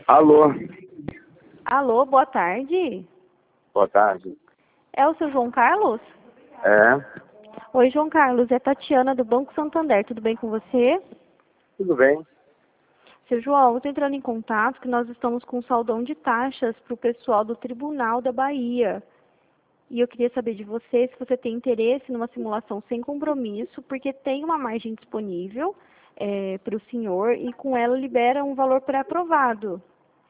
Alô, Alô, boa tarde. boa tarde. É o seu João Carlos? É, Oi, João Carlos, é Tatiana do Banco Santander, tudo bem com você? tudo bem? Seu João, eu estou entrando em contato que nós estamos com um saldão de taxas para o pessoal do Tribunal da Bahia. E eu queria saber de você se você tem interesse numa simulação sem compromisso, porque tem uma margem disponível para o senhor e com ela libera um valor pré-aprovado.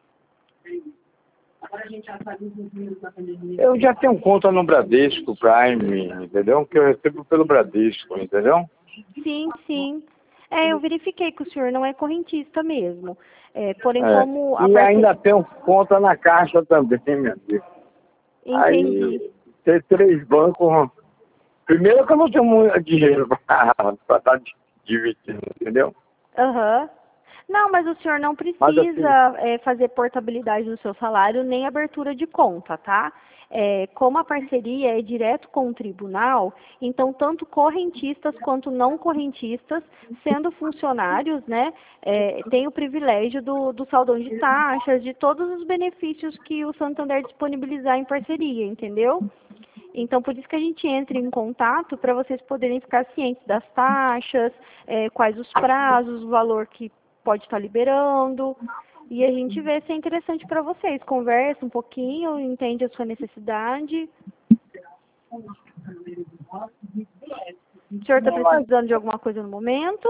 Eu já tenho conta no Bradesco Prime, entendeu? Que eu recebo pelo Bradesco, entendeu? Sim, sim. Eu verifiquei que o senhor não é correntista mesmo. Porém, É. como a E parceria... ainda tenho conta na Caixa também, minha filha. Entendi. Aí, ter 3 bancos... Primeiro que eu não tenho muito dinheiro para estar dividindo, entendeu? Aham. Não, mas o senhor não Mas assim, precisa fazer portabilidade no seu salário nem abertura de conta, tá? Como a parceria é direto com o tribunal, então tanto correntistas quanto não correntistas, sendo funcionários, né, têm o privilégio do saldão de taxas, de todos os benefícios que o Santander disponibilizar em parceria, entendeu? Então, por isso que a gente entra em contato para vocês poderem ficar cientes das taxas, quais os prazos, o valor que pode estar liberando. E a gente vê se é interessante para vocês. Conversa um pouquinho, entende a sua necessidade. O senhor está precisando de alguma coisa no momento?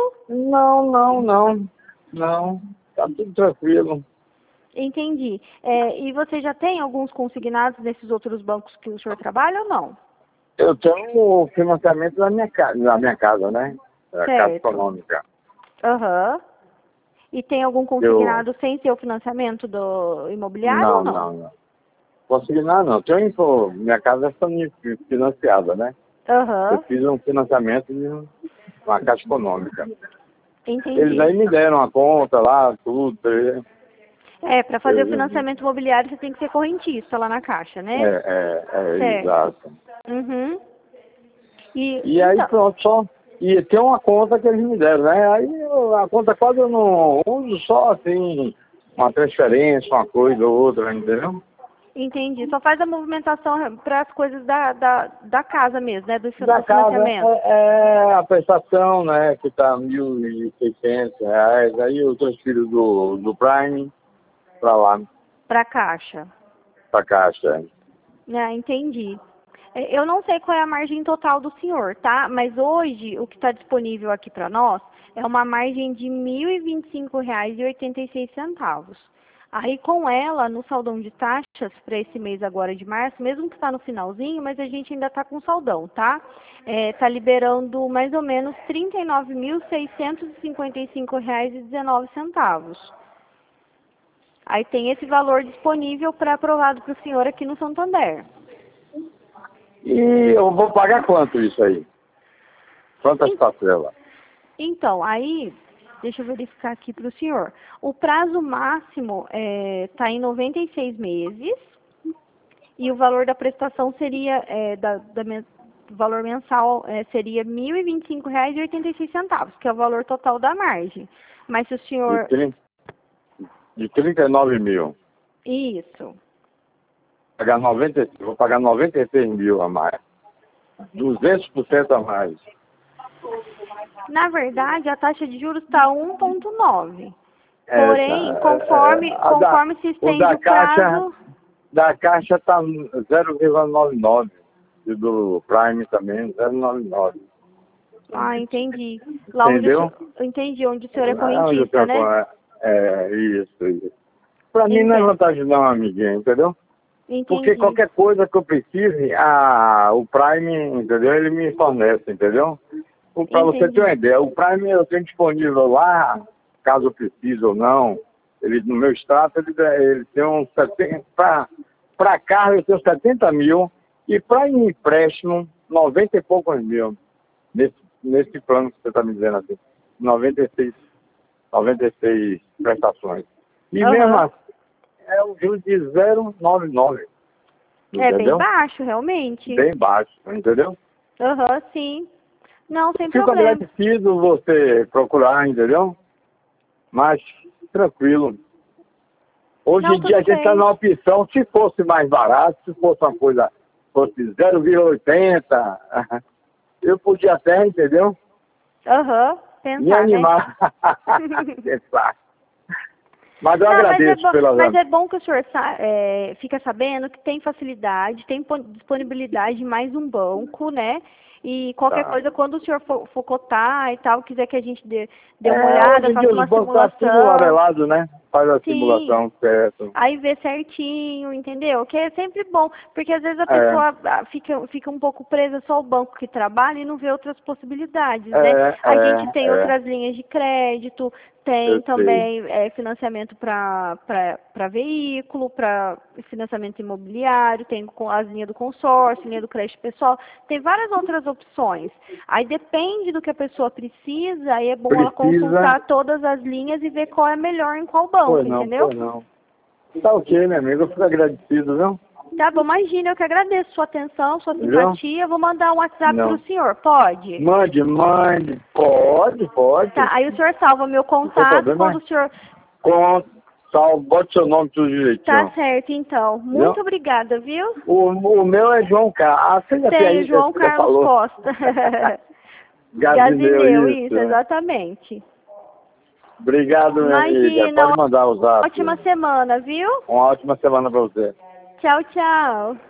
não. Tá tudo tranquilo. Entendi. E você já tem alguns consignados nesses outros bancos que o senhor trabalha ou não? Eu tenho o financiamento da minha casa, né? Da Caixa Certo. Econômica. Aham. E tem algum Eu... consignado sem ser o financiamento do imobiliário ou Não, não? não, não. Consignar não. Minha casa é financiada, né? Eu Aham, fiz um financiamento de uma Caixa Econômica. Eles entendi. aí me deram a conta lá, tudo. Para fazer o financiamento imobiliário você tem que ser correntista lá na Caixa, né? Certo. Exato. Uhum. E, E aí então, pronto, só. E tem uma conta que eles me deram, né? A conta quase eu não uso, só assim, uma transferência, uma coisa ou outra, entendeu? entendi. Só faz a movimentação para as coisas da casa mesmo, né? Da Do casa financiamento. é a prestação, né? Que tá R$ 1.600. Aí eu transfiro do Prime para lá, Para a Caixa. para Caixa. Entendi. Eu não sei qual é a margem total do senhor, tá? Mas hoje o que está disponível aqui para nós é uma margem de R$ 1.025,86. Aí com ela, no saldão de taxas para esse mês agora de março, mesmo que está no finalzinho, mas a gente ainda está com saldão, tá? Está liberando mais ou menos R$ 39.655,19. Aí tem esse valor disponível para aprovado para o senhor aqui no Santander. E eu vou pagar quanto isso aí? Quantas parcelas? Então, aí, deixa eu verificar aqui para o senhor. O prazo máximo está em 96 meses e o valor da prestação seria, o valor mensal seria R$ 1.025,86, que é o valor total da margem. Mas se o De, senhor... 30, de 39 mil. Isso. Vou pagar 96 mil a mais. 200% a mais. Na verdade, a taxa de juros está 1,9. Essa, Porém, conforme se o estende o prazo... da Caixa está 0,99. E do Prime também, 0,99. Entendi. Lá onde o Entendeu? senhor, eu entendi, onde o senhor é Onde eu correntista, tenho, né? isso. Para mim não é Entendo. vantagem não, amiguinha, entendeu? Porque Entendi. qualquer coisa que eu precise, o Prime, entendeu? Ele me fornece, entendeu? Para você ter uma Entendi. ideia, o Prime eu tenho disponível lá, caso eu precise ou não. Ele, no meu extrato, ele tem uns 70. Para carro eu tenho 70 mil. E para empréstimo, 90 e poucos mil. Nesse plano que você está me dizendo assim. 96 prestações. E mesmo Aham. assim, é um juro de 0,99. É bem Entendeu? baixo, realmente. Bem baixo, entendeu? Aham, sim. Não, sem Fico problema. agradecido você procurar, entendeu? Mas tranquilo. Hoje Não, em dia a tudo gente está bem. na opção, se fosse mais barato, se fosse uma coisa, fosse 0,80, eu podia até, entendeu? Aham, Me pensar, né? animar. Pensar. Mas eu Não, agradeço pela... mas é bom que o senhor fica sabendo que tem facilidade, tem disponibilidade em mais um banco, né? E qualquer Tá. coisa, quando o senhor for cotar e tal, quiser que a gente dê uma olhada, Hoje em dia faça os uma bancos estão tudo simulação. amarelado, né? Faz a Sim, simulação, certo. aí vê certinho, entendeu? Que é sempre bom, porque às vezes a É, pessoa fica um pouco presa só ao banco que trabalha e não vê outras possibilidades, né? é, A gente é, tem é, outras linhas de crédito, tem eu sei. também financiamento para veículo, para financiamento imobiliário, tem as linhas do consórcio, linha do crédito pessoal, tem várias outras opções. Aí depende do que a pessoa precisa, aí é bom ela Precisa... consultar todas as linhas e ver qual é melhor em qual banco, entendeu? Pois não. Tá ok, meu amigo, eu fico agradecido, viu? Tá bom, imagina, eu que agradeço sua atenção, sua Viu? simpatia. Eu vou mandar um WhatsApp para o Não. senhor, pode? Mande. Pode. Tá, aí o senhor salva meu Não tem contato quando problema. o senhor... Bote seu nome tudo Tá direitinho. certo, então. Viu? Muito obrigada, viu? O meu é João Carlos. Ah, Tenho João você já Carlos falou. Costa. Gazineu, Gazineu, isso. isso, exatamente. Obrigado, minha amiga. Imagina, Pode mandar o zap. ótima semana, viu? Uma ótima semana pra você. Tchau, tchau.